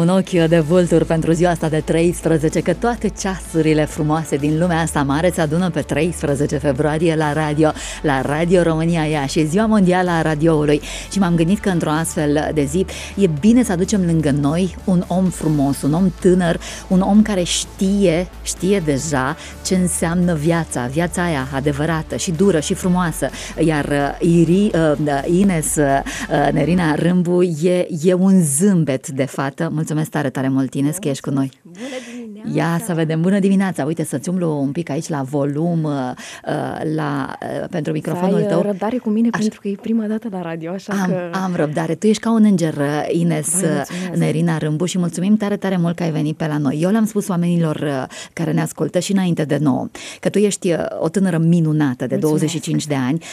un ochi de vultur pentru ziua asta de 13, că toate ceasurile frumoase din lumea asta mare se adună pe 13 februarie la Radio România Iași, e ziua mondială a radioului și m-am gândit că într-o astfel de zi e bine să aducem lângă noi un om frumos, un om tânăr, un om care știe deja ce înseamnă viața aia adevărată și dură și frumoasă, iar Ines Nerina Râmbu e un zâmbet de fată. Mulțumesc tare mult, Ines, că ești cu noi. Bună dimineața! Ia să vedem, bună dimineața! Uite, să-ți umblu un pic aici la volum, pentru microfonul tău. Ai răbdare cu mine pentru că e prima dată la radio, așa că... Am răbdare. Tu ești ca un înger, Ines Nerina Râmbu, și mulțumim tare mult că ai venit pe la noi. Eu le-am spus oamenilor care ne ascultă și înainte de nouă, că tu ești o tânără minunată de 25 de ani.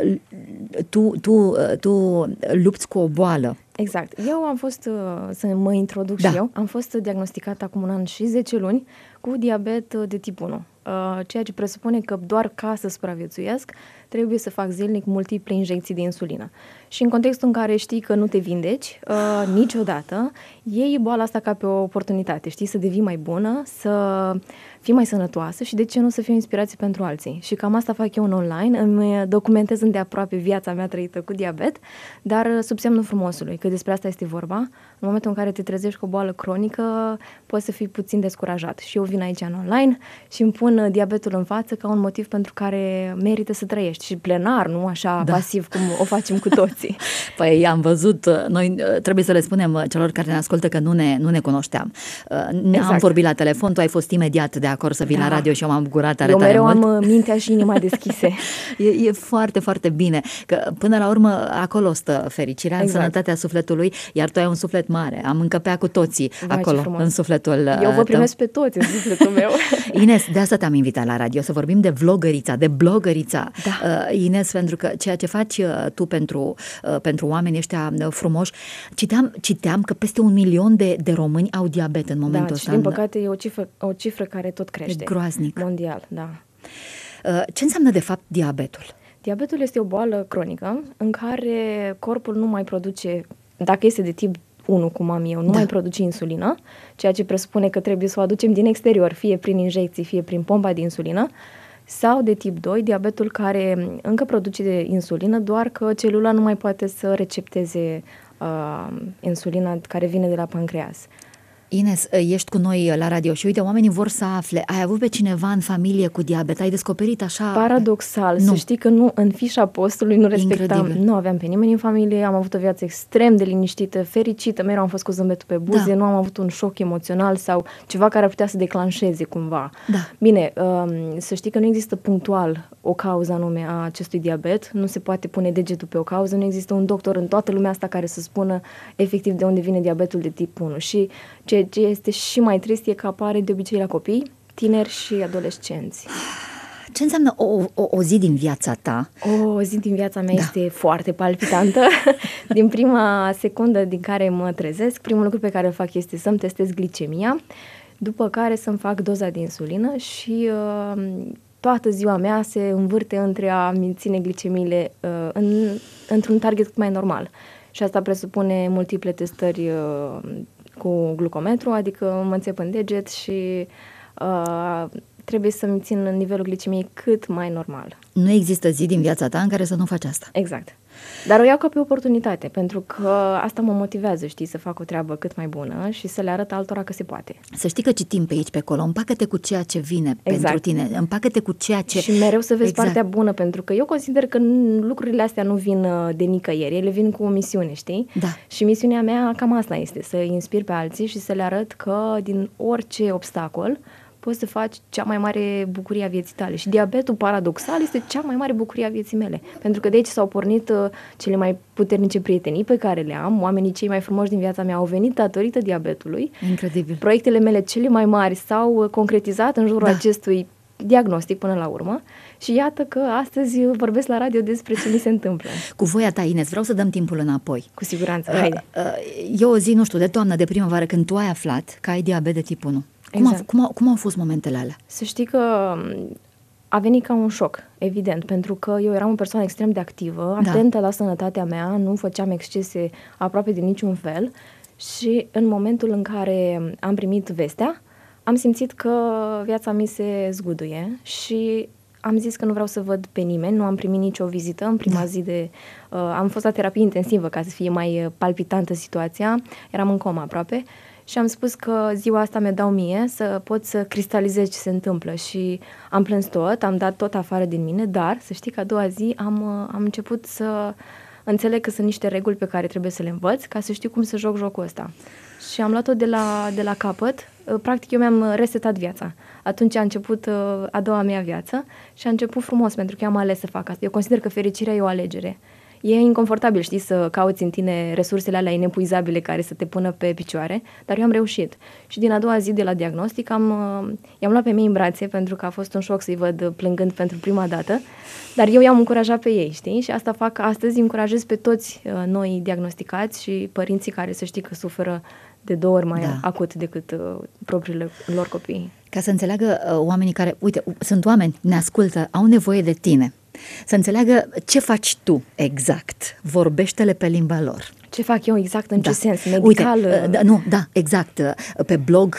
Tu lupți cu o boală. Exact. Eu am fost, să mă introduc și eu, am fost diagnosticată acum 1 an și 10 luni cu diabet de tip 1, ceea ce presupune că doar ca să supraviețuiesc trebuie să fac zilnic multiple injecții de insulină. Și în contextul în care știi că nu te vindeci niciodată, iei boala asta ca pe o oportunitate, știi, să devii mai bună, să fii mai sănătoasă și de ce nu să fii o inspirație pentru alții. Și cam asta fac eu în online, îmi documentez îndeaproape viața mea trăită cu diabet, dar sub semnul frumosului, că despre asta este vorba. În momentul în care te trezești cu o boală cronică, poți să fii puțin descurajat. Și eu vin aici în online și îmi pun diabetul în față ca un motiv pentru care merită să trăiești. Și plenar, nu așa pasiv cum o facem cu toții. Păi am văzut, noi trebuie să le spunem celor care ne ascultă că nu ne cunoșteam. Am vorbit la telefon, tu ai fost imediat de acord să vii la radio și eu m-am bucurat tare mult. Eu mereu am mintea și inima deschise. E foarte bine, că până la urmă acolo stă fericirea, în sănătatea sufletului, iar tu ai un suflet mare. Am încăpea cu toții acolo, în sufletul Eu vă primesc pe toți în sufletul meu. Ines, de asta te-am invitat la radio, să vorbim de vlogărița, de blogărița. Ines, pentru că ceea ce faci tu pentru oamenii ăștia frumoși, citeam că peste 1 milion de români au diabet în momentul ăsta. Și din păcate e o cifră care tot crește. E groaznic. Mondial, da. Ce înseamnă de fapt diabetul? Diabetul este o boală cronică în care corpul nu mai produce, dacă este de tip 1, cum am eu, nu mai produce insulină, ceea ce presupune că trebuie să o aducem din exterior, fie prin injecții, fie prin pompa de insulină, sau de tip 2, diabetul care încă produce insulină, doar că celula nu mai poate să recepteze insulina care vine de la pancreas. Ines, ești cu noi la radio și uite, oamenii vor să afle, ai avut pe cineva în familie cu diabet, ai descoperit așa? Paradoxal, să știi că nu, în fișa postului nu respectam, nu aveam pe nimeni în familie, am avut o viață extrem de liniștită, fericită, mereu am fost cu zâmbetul pe buze, nu am avut un șoc emoțional sau ceva care ar putea să declanșeze cumva. Bine, să știi că nu există punctual o cauză anume a acestui diabet, nu se poate pune degetul pe o cauză, nu există un doctor în toată lumea asta care să spună efectiv de unde vine diabetul de tip 1 și ce este și mai trist e că apare de obicei la copii, tineri și adolescenți. Ce înseamnă o zi din viața ta? O zi din viața mea este foarte palpitantă. Din prima secundă din care mă trezesc, primul lucru pe care îl fac este să-mi testez glicemia, după care să-mi fac doza de insulină și toată ziua mea se învârte între a ține glicemiile într-un target cât mai normal. Și asta presupune multiple testări cu glucometru, adică mă înțep în deget și trebuie să-mi țin nivelul glicemiei cât mai normal. Nu există zi din viața ta în care să nu faci asta. Exact. Dar o iau ca pe oportunitate, pentru că asta mă motivează, știi, să fac o treabă cât mai bună și să le arăt altora că se poate. Să știi că citim pe aici, pe acolo, împacă-te cu ceea ce vine pentru tine, împacă-te cu ceea ce... Și mereu să vezi partea bună, pentru că eu consider că lucrurile astea nu vin de nicăieri, ele vin cu o misiune, știi? Și misiunea mea cam asta este, să inspir pe alții și să le arăt că din orice obstacol poți să faci cea mai mare bucurie a vieții tale. Și diabetul, paradoxal, este cea mai mare bucurie a vieții mele. Pentru că de aici s-au pornit cele mai puternice prietenii pe care le am. Oamenii cei mai frumoși din viața mea au venit datorită diabetului. Incredibil. Proiectele mele cele mai mari s-au concretizat în jurul acestui diagnostic până la urmă. Și iată că astăzi vorbesc la radio despre ce mi se întâmplă. Cu voia ta, Ines, vreau să dăm timpul înapoi. Cu siguranță, haide. E o zi, nu știu, de toamnă, de primăvară, când tu ai aflat că ai diabet de tip 1. Cum au fost momentele alea? Să știi că a venit ca un șoc, evident, pentru că eu eram o persoană extrem de activă, atentă la sănătatea mea, nu făceam excese aproape de niciun fel Și în momentul în care am primit vestea, am simțit că viața mi se zguduie și am zis că nu vreau să văd pe nimeni, nu am primit nicio vizită în prima zi de... am fost la terapie intensivă ca să fie mai palpitantă situația, eram în coma aproape și am spus că ziua asta mi-o dau mie să pot să cristalizez ce se întâmplă și am plâns tot, am dat tot afară din mine, dar să știi că a doua zi am început să înțeleg că sunt niște reguli pe care trebuie să le învăț ca să știu cum să joc jocul ăsta. Și am luat-o de la capăt. Practic eu mi-am resetat viața. Atunci a început a doua mea viață și a început frumos pentru că eu am ales să fac asta. Eu consider că fericirea e o alegere. E inconfortabil, știi, să cauți în tine resursele alea inepuizabile care să te pună pe picioare, dar eu am reușit. Și din a doua zi de la diagnostic i-am luat pe mei în brațe pentru că a fost un șoc să-i văd plângând pentru prima dată, dar eu i-am încurajat pe ei, știi? Și asta fac astăzi, încurajez pe toți noi diagnosticați și părinții care să știi că suferă de 2 ori mai acut decât propriile lor copii. Ca să înțeleagă oamenii care, uite, sunt oameni, ne ascultă, au nevoie de tine. Să înțeleagă ce faci tu exact. Vorbește-le pe limba lor. Ce fac eu exact, în ce sens? Medical? Uite, exact. Pe blog?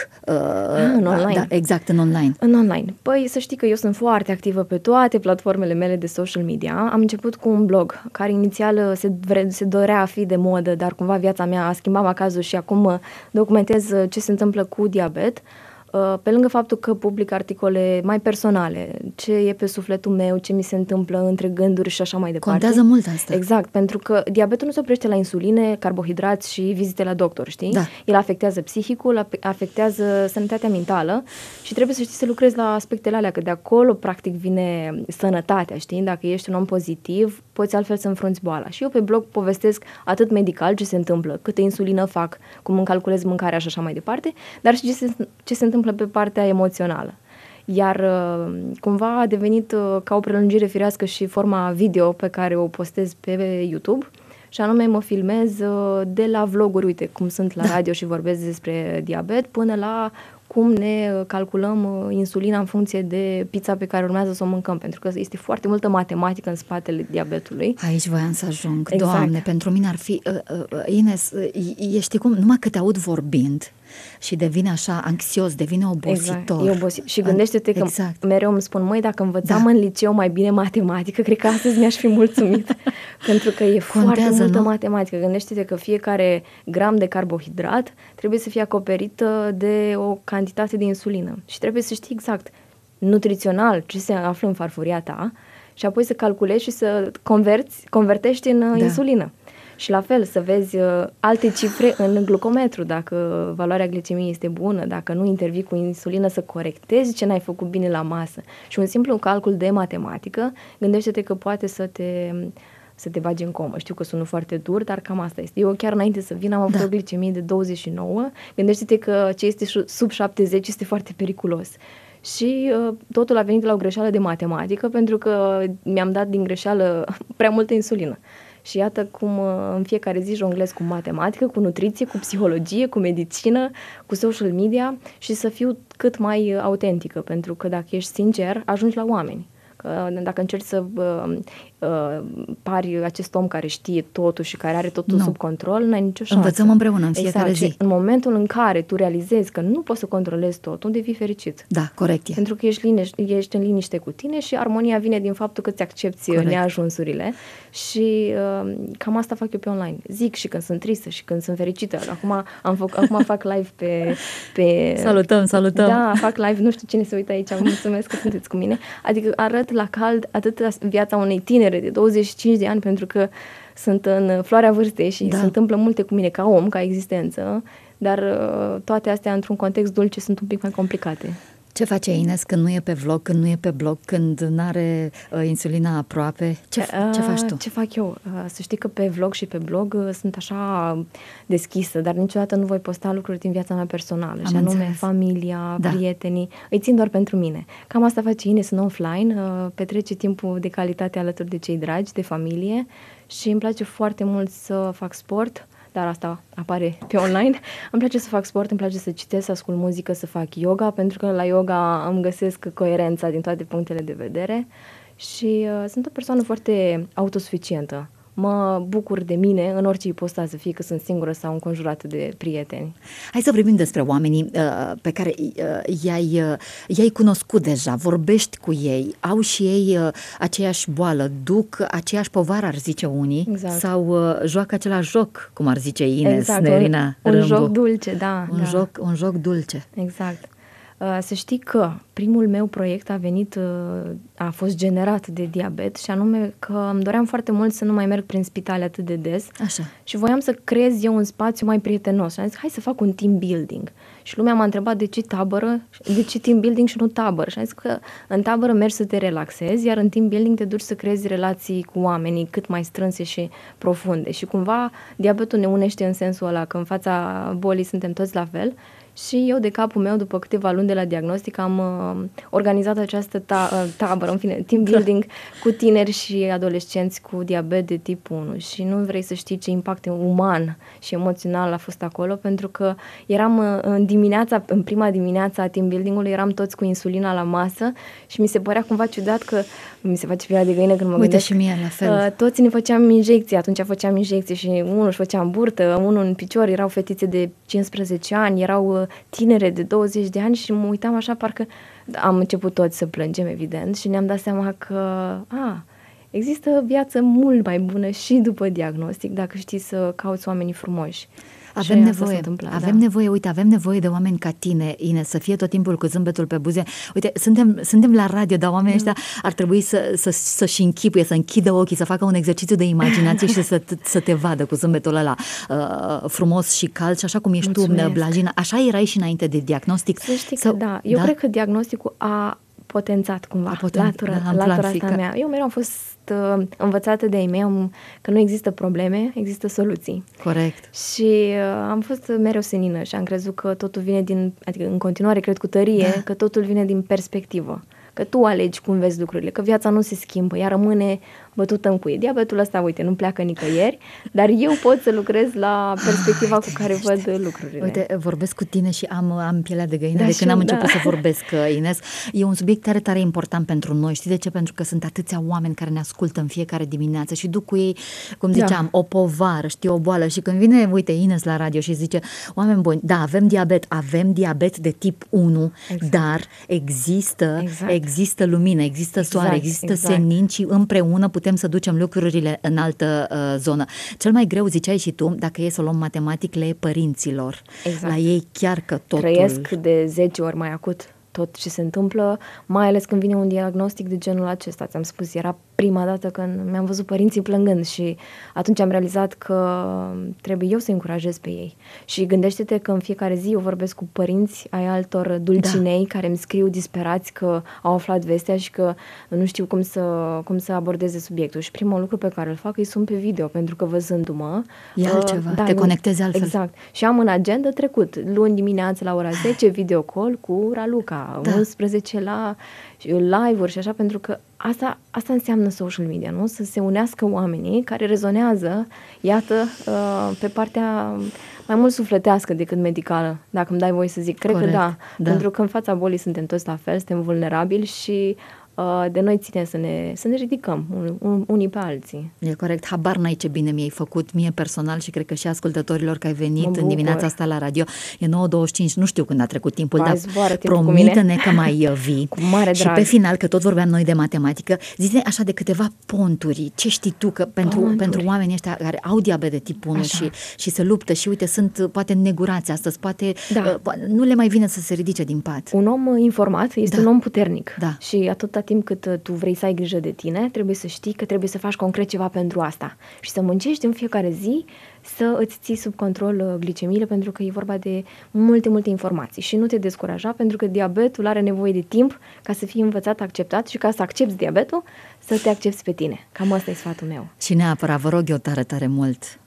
În online. Da, exact, în online. În online. Păi să știi că eu sunt foarte activă pe toate platformele mele de social media. Am început cu un blog care inițial se dorea a fi de modă, dar cumva viața mea a schimbat macazul și acum documentez ce se întâmplă cu diabet. Pe lângă faptul că public articole mai personale, ce e pe sufletul meu, ce mi se întâmplă între gânduri și așa mai departe. Contează mult asta. Exact, pentru că diabetul nu se oprește la insuline, carbohidrați și vizite la doctor, știi? Da. El afectează psihicul, afectează sănătatea mentală și trebuie să știi să lucrezi la aspectele alea, că de acolo practic vine sănătatea, știi? Dacă ești un om pozitiv, poți altfel să înfrunți boala. Și eu pe blog povestesc atât medical ce se întâmplă, câtă insulină fac, cum îmi calculez mâncarea și așa mai departe, dar și ce se întâmplă pe partea emoțională. Iar cumva a devenit ca o prelungire firească și forma video pe care o postez pe YouTube și anume mă filmez de la vloguri, uite, cum sunt la radio și vorbesc despre diabet, până la cum ne calculăm insulina în funcție de pizza pe care urmează să o mâncăm, pentru că este foarte multă matematică în spatele diabetului. Aici voiam să ajung. Exact. Doamne, pentru mine ar fi, Ines, ești cum, numai că te aud vorbind și devine așa anxios, devine obositor. Exact, și gândește-te că mereu îmi spun, măi, dacă învățam în liceu mai bine matematică, cred că astăzi mi-aș fi mulțumit. Pentru că e foarte multă matematică. Gândește-te că fiecare gram de carbohidrat trebuie să fie acoperit de o cantitate de insulină. Și trebuie să știi exact nutrițional ce se află în farfuria ta și apoi să calculezi și să convertești în insulină. Și la fel, să vezi alte cifre în glucometru, dacă valoarea glicemiei este bună, dacă nu intervii cu insulină să corectezi ce n-ai făcut bine la masă. Și un simplu calcul de matematică, gândește-te că poate să te bagi în comă. Știu că sună foarte dur, dar cam asta este. Eu chiar înainte să vin am avut o glicemie de 29. Gândește-te că ce este sub 70 este foarte periculos. Și totul a venit de la o greșeală de matematică, pentru că mi-am dat din greșeală prea multă insulină. Și iată cum în fiecare zi jonglez cu matematică, cu nutriție, cu psihologie, cu medicină, cu social media și să fiu cât mai autentică, pentru că dacă ești sincer, ajungi la oameni. Că dacă încerci să pari acest om care știe totul și care are totul sub control, n-ai nicio șansă. Învățăm împreună în fiecare zi. În momentul în care tu realizezi că nu poți să controlezi totul, devii fericit. Da, corect e. Pentru că ești în liniște cu tine și armonia vine din faptul că îți accepți neajunsurile și cam asta fac eu pe online. Zic și când sunt tristă și când sunt fericită. Acum fac live pe... Salutăm! Da, fac live, nu știu cine se uită aici, mulțumesc că sunteți cu mine. Adică arăt la cald atât viața unei tinere de 25 de ani, pentru că sunt în floarea vârstei și se întâmplă multe cu mine ca om, ca existență, dar toate astea într-un context dulce sunt un pic mai complicate. Ce face Ines când nu e pe vlog, când nu e pe blog, când nu are insulina aproape? Ce faci tu? Ce fac eu? Să știi că pe vlog și pe blog sunt așa deschisă, dar niciodată nu voi posta lucruri din viața mea personală. Și anume familia, prietenii. Îi țin doar pentru mine. Cam asta face Ines în offline. Petrece timpul de calitate alături de cei dragi, de familie și îmi place foarte mult să fac sport, dar asta apare pe online. Îmi place să fac sport, îmi place să citesc, să ascult muzică, să fac yoga, pentru că la yoga îmi găsesc coerența din toate punctele de vedere și sunt o persoană foarte autosuficientă. mă bucur de mine în orice ipostază, fie că sunt singură sau înconjurată de prieteni. Hai să vorbim despre oamenii pe care i-ai cunoscut deja, vorbești cu ei, au și ei aceeași boală, duc aceeași povară, ar zice unii, exact. Sau joacă același joc, cum ar zice Ines, exact, Nerina un Râmbu. joc dulce, da. Un joc dulce. Exact. Să știi că primul meu proiect a fost generat de diabet și anume că îmi doream foarte mult să nu mai merg prin spitale atât de des. Așa. Și voiam să creez eu un spațiu mai prietenos. Și am zis, hai să fac un team building. Și lumea m-a întrebat de ce team building și nu tabără. Și am zis că în tabără mergi să te relaxezi, iar în team building te duci să creezi relații cu oamenii cât mai strânse și profunde. Și cumva diabetul ne unește în sensul ăla, că în fața bolii suntem toți la fel. Și eu, de capul meu, după câteva luni de la diagnostic, am organizat această tabără, în fine, team building cu tineri și adolescenți cu diabet de tip 1. Și nu vrei să știi ce impact uman și emoțional a fost acolo, pentru că eram în prima dimineață a team building-ului, eram toți cu insulina la masă și mi se părea cumva ciudat că mi se face pielea de găină când mă gândesc. Și mie la fel. Toți ne făceam injecții, atunci făceam injecții și unul își făcea în burtă, unul în picior, erau fetițe de 15 ani, erau tinere de 20 de ani și mă uitam așa, parcă am început toți să plângem, evident, și ne-am dat seama că există viață mult mai bună și după diagnostic, dacă știi să cauți oamenii frumoși. Avem nevoie de oameni ca tine, Ines, să fie tot timpul cu zâmbetul pe buze. Uite, suntem la radio, dar oamenii ăștia ar trebui să-și închipuie, să închidă ochii, să facă un exercițiu de imaginație și să te vadă cu zâmbetul ăla frumos și cald și așa cum ești tu, Blajina. Așa erai și înainte de diagnostic? Să știi că da. Eu cred că diagnosticul a potențat cumva latura asta mea. Eu mereu am fost învățată de ei mei că nu există probleme, există soluții. Corect. Și am fost mereu senină și am crezut că totul vine adică în continuare cred cu tărie, că totul vine din perspectivă. Că tu alegi cum vezi lucrurile, că viața nu se schimbă, ea rămâne bătută în cuie. Diabetul ăsta, uite, nu pleacă nicăieri, dar eu pot să lucrez la perspectiva cu care văd lucrurile. Uite, vorbesc cu tine și am pielea de găină de când am început să vorbesc, Ines. E un subiect tare, tare important pentru noi. Știi de ce? Pentru că sunt atâția oameni care ne ascultă în fiecare dimineață și duc cu ei, cum ziceam, o povară, știi, o boală. Și când vine, uite, Ines la radio și zice, oameni buni, da, avem diabet de tip 1, dar există lumină, există soare, există senin și împreună putem să ducem lucrurile în altă zonă. Cel mai greu, ziceai și tu, dacă e să luăm matematic, le e părinților. Exact. La ei chiar că totul... Trăiesc de 10 ori mai acut tot ce se întâmplă, mai ales când vine un diagnostic de genul acesta. Ți-am spus, era prima dată când mi-am văzut părinții plângând și atunci am realizat că trebuie eu să încurajez pe ei. Și gândește-te că în fiecare zi eu vorbesc cu părinți ai altor dulcinei care îmi scriu disperați că au aflat vestea și că nu știu cum să abordeze subiectul. Și primul lucru pe care îl fac îi sun pe video, pentru că văzându-mă... E altceva, te conectezi altfel. Exact. Și am în agenda trecut, luni dimineață la ora 10, video call cu Raluca, 11 la live-uri și așa, pentru că asta înseamnă social media, nu? Să se unească oamenii care rezonează, iată, pe partea mai mult sufletească decât medicală, dacă îmi dai voie să zic. Cred că da, pentru că în fața bolii suntem toți la fel, suntem vulnerabili și de noi ține să ne ridicăm unii pe alții. E corect, habar n-ai ce bine mi-ai făcut mie personal și cred că și ascultătorilor că ai venit în dimineața asta la radio. E 9:25, nu știu când a trecut timpul, dar promite-ne că mai vii. Cu mare drag. Și pe final, că tot vorbeam noi de matematică, zi-ne așa de câteva ponturi. Ce știi tu că pentru oamenii ăștia care au diabet de tip 1 și se luptă și uite, sunt poate negurați astăzi, poate nu le mai vine să se ridice din pat. Un om informat este un om puternic. Da. Și atâta timp cât tu vrei să ai grijă de tine, trebuie să știi că trebuie să faci concret ceva pentru asta și să muncești în fiecare zi să îți ții sub control glicemiile, pentru că e vorba de multe informații și nu te descuraja, pentru că diabetul are nevoie de timp ca să fii învățat, acceptat și ca să accepți diabetul, să te accepți pe tine. Cam asta e sfatul meu. Și neapărat, vă rog eu tare, tare mult,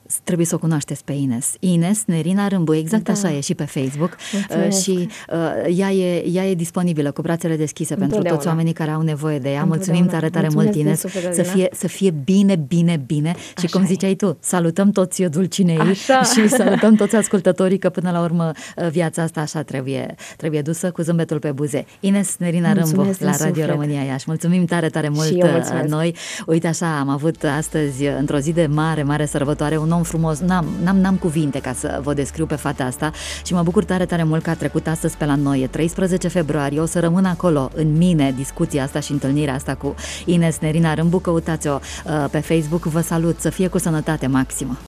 trebuie să o cunoașteți pe Ines. Ines Nerina Râmbu, exact așa e și pe Facebook. Și ea e disponibilă cu brațele deschise pentru toți oamenii care au nevoie de ea. Mulțumim tare mult, Ines, să fie bine și cum ziceai tu, salutăm toți dulcinei și salutăm toți ascultătorii, că până la urmă viața asta așa trebuie dusă cu zâmbetul pe buze. Ines Nerina Râmbu la Radio România Iași. Mulțumim tare mult noi. Uite așa, am avut astăzi, într-o zi de mare sărbătoare, un om frumos. N-am cuvinte ca să vă descriu pe fata asta și mă bucur tare mult că a trecut astăzi pe la noi. E 13 februarie, o să rămân acolo în mine discuția asta și întâlnirea asta cu Ines Nerina Râmbu. Căutați-o pe Facebook. Vă salut, să fie cu sănătate maximă.